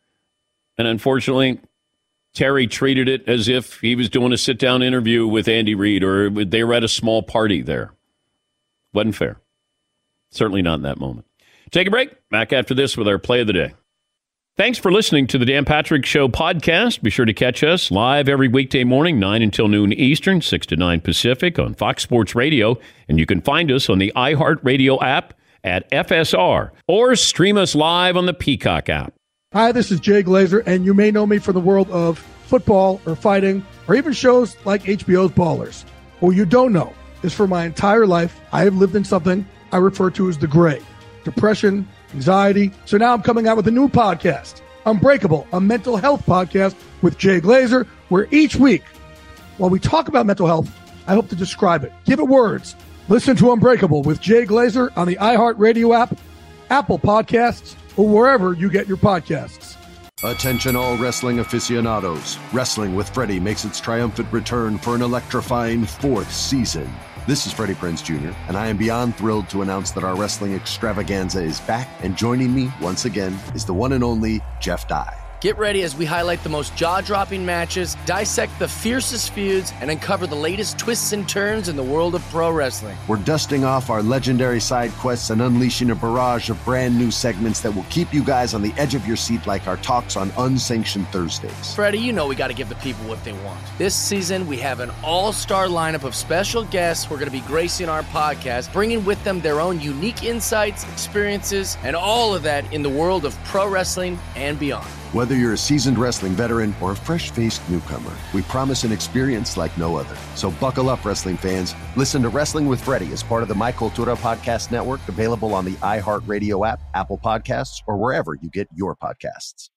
And unfortunately, Terry treated it as if he was doing a sit-down interview with Andy Reid, or they were at a small party there. Wasn't fair. Certainly not in that moment. Take a break. Back after this with our play of the day. Thanks for listening to the Dan Patrick Show podcast. Be sure to catch us live every weekday morning, nine until noon Eastern, six to nine Pacific on Fox Sports Radio. And you can find us on the iHeartRadio app at F S R, or stream us live on the Peacock app. Hi, this is Jay Glazer, and you may know me from the world of football or fighting or even shows like H B O's Ballers. What you don't know is for my entire life, I have lived in something I refer to as the gray. Depression, anxiety. So now I'm coming out with a new podcast, Unbreakable, a mental health podcast with Jay Glazer, where each week, while we talk about mental health, I hope to describe it, give it words. Listen to Unbreakable with Jay Glazer on the iHeartRadio app, Apple Podcasts, or wherever you get your podcasts. Attention all wrestling aficionados. Wrestling with Freddie makes its triumphant return for an electrifying fourth season. This is Freddie Prinze Junior, and I am beyond thrilled to announce that our wrestling extravaganza is back, and joining me once again is the one and only Jeff Dye. Get ready as we highlight the most jaw-dropping matches, dissect the fiercest feuds, and uncover the latest twists and turns in the world of pro wrestling. We're dusting off our legendary side quests and unleashing a barrage of brand new segments that will keep you guys on the edge of your seat like our talks on Unsanctioned Thursdays. Freddie, you know we got to give the people what they want. This season, we have an all-star lineup of special guests who are going to be gracing our podcast, bringing with them their own unique insights, experiences, and all of that in the world of pro wrestling and beyond. Whether you're a seasoned wrestling veteran or a fresh-faced newcomer, we promise an experience like no other. So buckle up, wrestling fans. Listen to Wrestling with Freddie as part of the My Cultura Podcast Network, available on the iHeartRadio app, Apple Podcasts, or wherever you get your podcasts.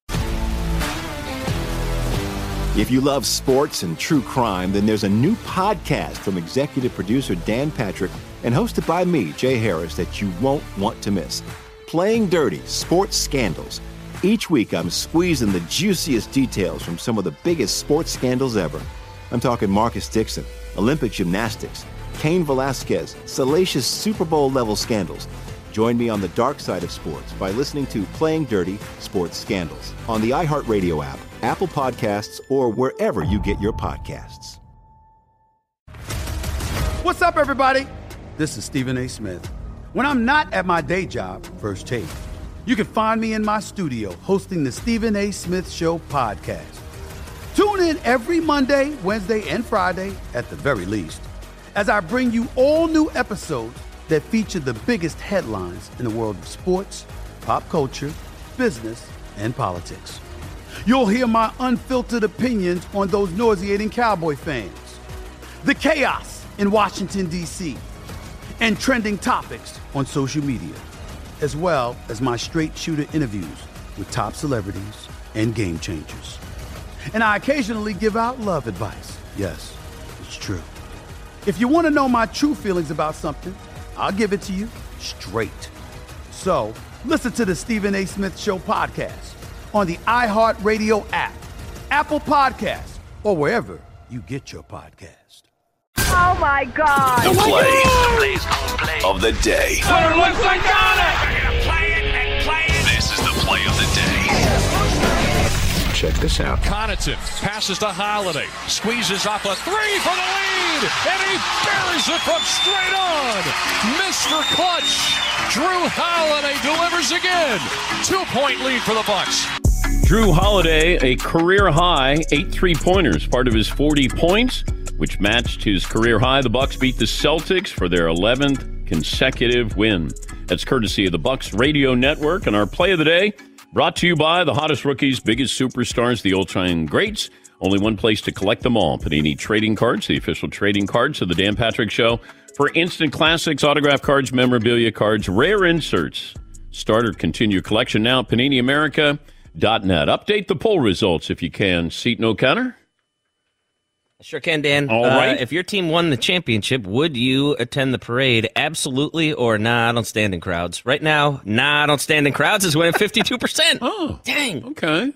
If you love sports and true crime, then there's a new podcast from executive producer Dan Patrick and hosted by me, Jay Harris, that you won't want to miss. Playing Dirty: Sports Scandals. Each week, I'm squeezing the juiciest details from some of the biggest sports scandals ever. I'm talking Marcus Dixon, Olympic gymnastics, Cain Velasquez, salacious Super Bowl-level scandals. Join me on the dark side of sports by listening to Playing Dirty: Sports Scandals on the iHeartRadio app, Apple Podcasts, or wherever you get your podcasts. What's up, everybody? This is Stephen A. Smith. When I'm not at my day job, First Take, you can find me in my studio hosting the Stephen A. Smith Show podcast. Tune in every Monday, Wednesday, and Friday, at the very least, as I bring you all new episodes that feature the biggest headlines in the world of sports, pop culture, business, and politics. You'll hear my unfiltered opinions on those nauseating Cowboy fans, the chaos in Washington, D C, and trending topics on social media, as well as my straight shooter interviews with top celebrities and game changers. And I occasionally give out love advice. Yes, it's true. If you want to know my true feelings about something, I'll give it to you straight. So listen to the Stephen A. Smith Show podcast on the iHeartRadio app, Apple Podcasts, or wherever you get your podcast. Oh my God. The Oh play, my the play of the day. God. It looks like on it. We're gonna play it and play it. This is the play of the day. Check this out. Connaughton passes to Holiday, squeezes off a three for the lead, and he buries it from straight on. Mister Clutch, Drew Holiday delivers again. Two-point lead for the Bucks. Drew Holiday, a career high, eight three-pointers, part of his forty points, which matched his career high. The Bucks beat the Celtics for their eleventh consecutive win. That's courtesy of the Bucks Radio Network. And our play of the day, brought to you by the hottest rookies, biggest superstars, the all-time greats. Only one place to collect them all. Panini Trading Cards, the official trading cards of the Dan Patrick Show. For instant classics, autograph cards, memorabilia cards, rare inserts. Start or continue collection now at Panini America dot net. Update the poll results if you can. Seton O'Connor? Sure can, Dan. All right. Uh, if your team won the championship, would you attend the parade? Absolutely, or nah, I don't stand in crowds. Right now, nah, I don't stand in crowds is winning fifty-two percent. Oh. Dang. Okay.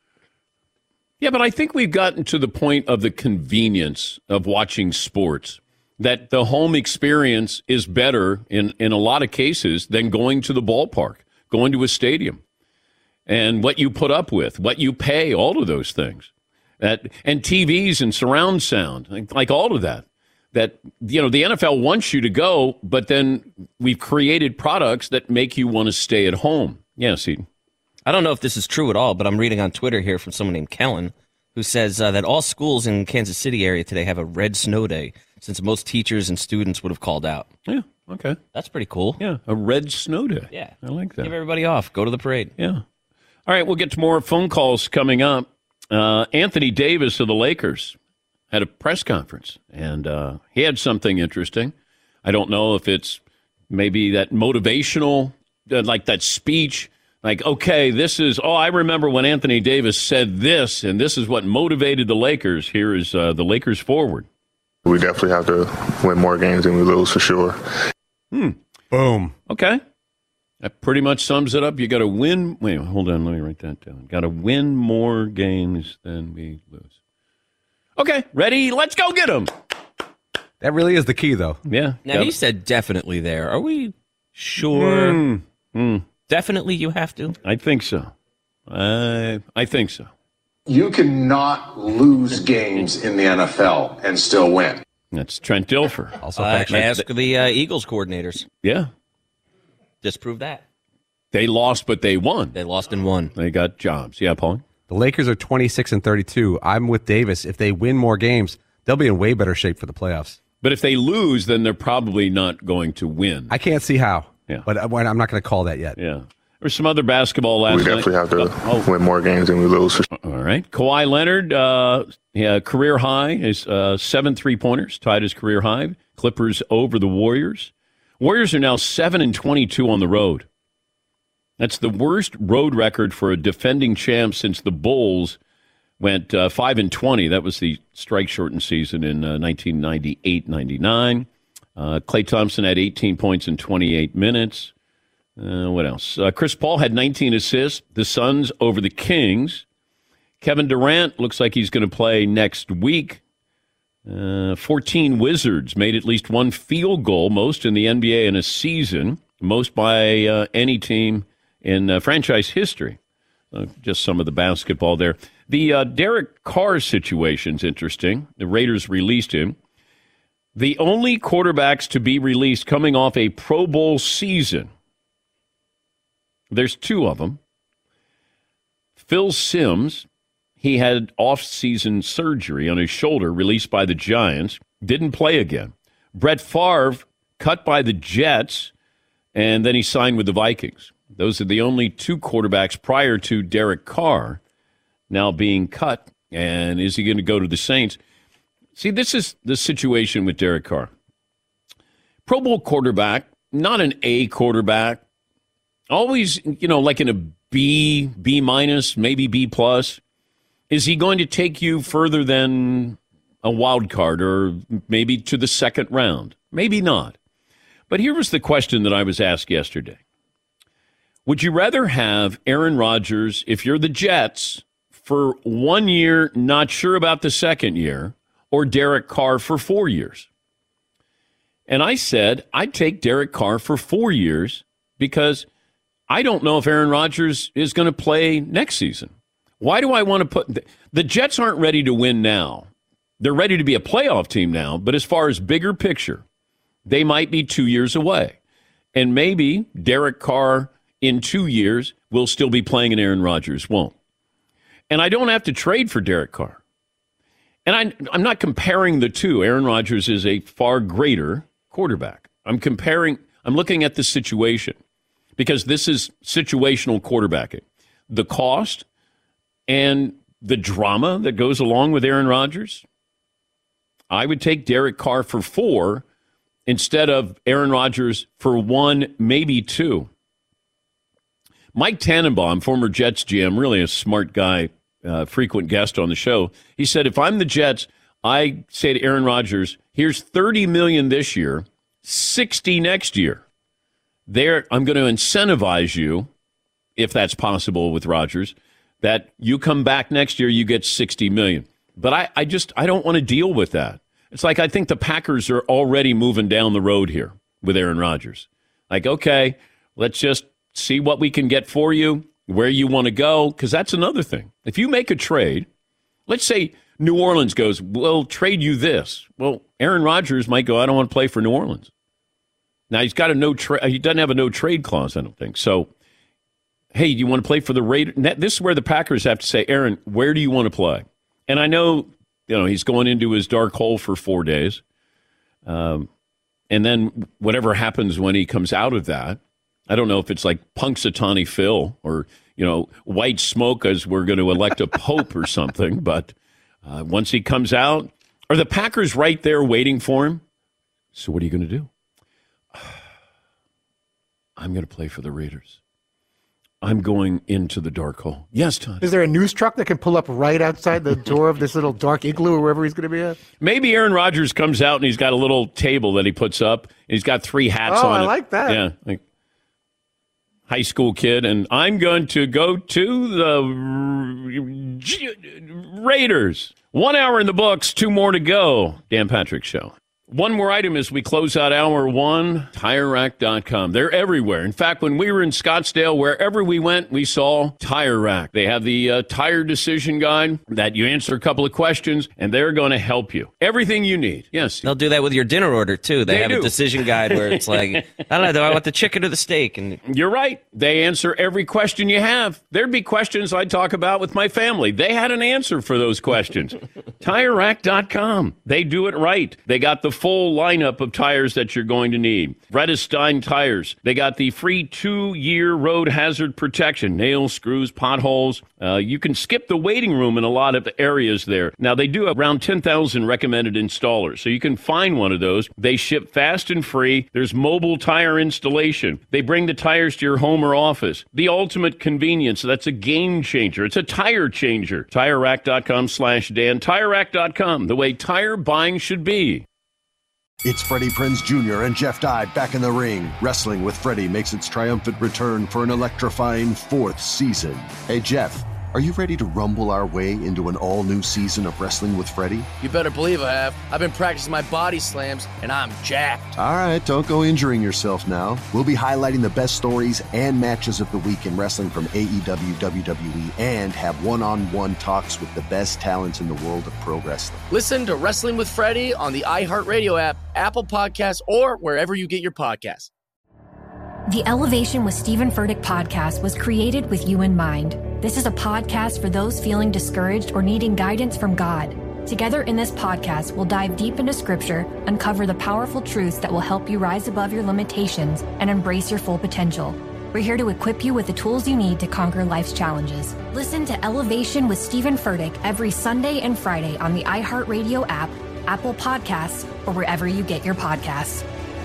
Yeah, but I think we've gotten to the point of the convenience of watching sports, that the home experience is better in, in a lot of cases than going to the ballpark, going to a stadium, and what you put up with, what you pay, all of those things. That, and T Vs and surround sound, like, like all of that. That, you know, the N F L wants you to go, but then we've created products that make you want to stay at home. Yes, Eden. I don't know if this is true at all, but I'm reading on Twitter here from someone named Kellen, who says uh, that all schools in Kansas City area today have a red snow day, since most teachers and students would have called out. Yeah, okay. That's pretty cool. Yeah, a red snow day. Yeah. I like that. Give everybody off. Go to the parade. Yeah. All right, we'll get to more phone calls coming up. Uh, Anthony Davis of the Lakers had a press conference, and uh, he had something interesting. I don't know if it's maybe that motivational, uh, like that speech, like, okay, this is, oh, I remember when Anthony Davis said this, and this is what motivated the Lakers. Here is uh, the Lakers forward. We definitely have to win more games than we lose, for sure. Hmm. Boom. Okay. That pretty much sums it up. You got to win. Wait, hold on. Let me write that down. Got to win more games than we lose. Okay, ready? Let's go get them. That really is the key, though. Yeah. Now, he said definitely there. Are we sure? Mm, mm. Definitely you have to? I think so. Uh, I think so. You cannot lose games in the N F L and still win. That's Trent Dilfer. Also, uh, ask the uh, Eagles coordinators. Yeah. Disprove that. They lost, but they won. They lost and won. They got jobs. Yeah, Paul? The Lakers are twenty-six and thirty-two. I'm with Davis. If they win more games, they'll be in way better shape for the playoffs. But if they lose, then they're probably not going to win. I can't see how. Yeah. But I'm not going to call that yet. Yeah. There's some other basketball last We definitely night. have to oh. win more games than we lose. All right. Kawhi Leonard, uh, yeah, career high is uh, seven three-pointers, tied his career high. Clippers over the Warriors. Warriors are now seven and twenty-two on the road. That's the worst road record for a defending champ since the Bulls went uh, five and twenty. That was the strike-shortened season in uh, nineteen ninety-eight ninety-nine. Uh, Klay Thompson had eighteen points in twenty-eight minutes. Uh, what else? Uh, Chris Paul had nineteen assists. The Suns over the Kings. Kevin Durant looks like he's going to play next week. Uh, fourteen Wizards made at least one field goal, most in the N B A in a season, most by uh, any team in uh, franchise history. Uh, just some of the basketball there. The uh, Derek Carr situation's interesting. The Raiders released him. The only quarterbacks to be released coming off a Pro Bowl season. There's two of them. Phil Simms, he had off-season surgery on his shoulder, released by the Giants, didn't play again. Brett Favre, cut by the Jets, and then he signed with the Vikings. Those are the only two quarterbacks prior to Derek Carr now being cut. And is he going to go to the Saints? See, this is the situation with Derek Carr. Pro Bowl quarterback, not an A quarterback. Always, you know, like in a B, B minus, maybe B plus. Is he going to take you further than a wild card or maybe to the second round? Maybe not. But here was the question that I was asked yesterday. Would you rather have Aaron Rodgers, if you're the Jets, for one year, not sure about the second year, or Derek Carr for four years? And I said, I'd take Derek Carr for four years because I don't know if Aaron Rodgers is going to play next season. Why do I want to put – the Jets aren't ready to win now. They're ready to be a playoff team now, but as far as bigger picture, they might be two years away. And maybe Derek Carr in two years will still be playing and Aaron Rodgers won't. And I don't have to trade for Derek Carr. And I, I'm not comparing the two. Aaron Rodgers is a far greater quarterback. I'm comparing – I'm looking at the situation because this is situational quarterbacking. The cost – and the drama that goes along with Aaron Rodgers, I would take Derek Carr for four instead of Aaron Rodgers for one, maybe two. Mike Tannenbaum, former Jets G M, really a smart guy, uh, frequent guest on the show, he said, if I'm the Jets, I say to Aaron Rodgers, here's thirty million dollars this year, sixty next year. There, I'm going to incentivize you, if that's possible with Rodgers, that you come back next year, you get sixty million dollars. But I, I just, I don't want to deal with that. It's like I think the Packers are already moving down the road here with Aaron Rodgers. Like, okay, let's just see what we can get for you, where you want to go, because that's another thing. If you make a trade, let's say New Orleans goes, we'll trade you this. Well, Aaron Rodgers might go, I don't want to play for New Orleans. Now, he's got a no trade. He doesn't have a no trade clause, I don't think. So, hey, do you want to play for the Raiders? This is where the Packers have to say, Aaron, where do you want to play? And I know, you know, he's going into his dark hole for four days. Um, and then whatever happens when he comes out of that, I don't know if it's like Punxsutawney Phil or, you know, white smoke as we're going to elect a pope or something. But uh, once he comes out, are the Packers right there waiting for him? So what are you going to do? I'm going to play for the Raiders. I'm going into the dark hole. Yes, Todd. Is there a news truck that can pull up right outside the door of this little dark igloo or wherever he's going to be at? Maybe Aaron Rodgers comes out and he's got a little table that he puts up. And he's got three hats oh, on I it. I like that. Yeah, like high school kid. And I'm going to go to the Raiders. One hour in the books, two more to go. Dan Patrick Show. One more item as we close out hour one, Tire Rack dot com. They're everywhere. In fact, when we were in Scottsdale, wherever we went, we saw Tire Rack. They have the uh, tire decision guide that you answer a couple of questions, and they're going to help you. Everything you need. Yes. They'll do that with your dinner order, too. They, They have do. a decision guide where it's like, I don't know, do I want the chicken or the steak? And You're right. They answer every question you have. There'd be questions I'd talk about with my family. They had an answer for those questions. Tire Rack dot com. They do it right. They got the full lineup of tires that you're going to need. Vredestein tires. They got the free two-year road hazard protection. Nails, screws, potholes. Uh, you can skip the waiting room in a lot of areas there. Now, they do have around ten thousand recommended installers, so you can find one of those. They ship fast and free. There's mobile tire installation. They bring the tires to your home or office. The ultimate convenience. That's a game changer. It's a tire changer. Tire Rack dot com slash Dan. Tire Rack dot com, the way tire buying should be. It's Freddie Prinze Junior and Jeff Dye back in the ring. Wrestling with Freddie makes its triumphant return for an electrifying fourth season. Hey, Jeff, are you ready to rumble our way into an all-new season of Wrestling with Freddie? You better believe I have. I've been practicing my body slams, and I'm jacked. All right, don't go injuring yourself now. We'll be highlighting the best stories and matches of the week in wrestling from A E W, W W E, and have one-on-one talks with the best talents in the world of pro wrestling. Listen to Wrestling with Freddie on the iHeartRadio app, Apple Podcasts, or wherever you get your podcasts. The Elevation with Stephen Furtick podcast was created with you in mind. This is a podcast for those feeling discouraged or needing guidance from God. Together in this podcast, we'll dive deep into Scripture, uncover the powerful truths that will help you rise above your limitations and embrace your full potential. We're here to equip you with the tools you need to conquer life's challenges. Listen to Elevation with Stephen Furtick every Sunday and Friday on the iHeartRadio app, Apple Podcasts, or wherever you get your podcasts.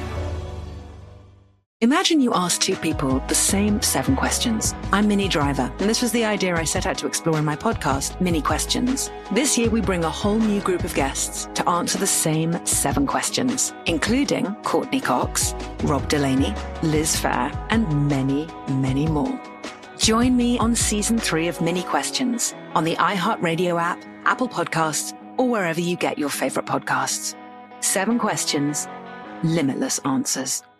Imagine you ask two people the same seven questions. I'm Minnie Driver, and this was the idea I set out to explore in my podcast, Mini Questions. This year, we bring a whole new group of guests to answer the same seven questions, including Courtney Cox, Rob Delaney, Liz Phair, and many, many more. Join me on season three of Mini Questions on the iHeartRadio app, Apple Podcasts, or wherever you get your favorite podcasts. Seven questions, limitless answers.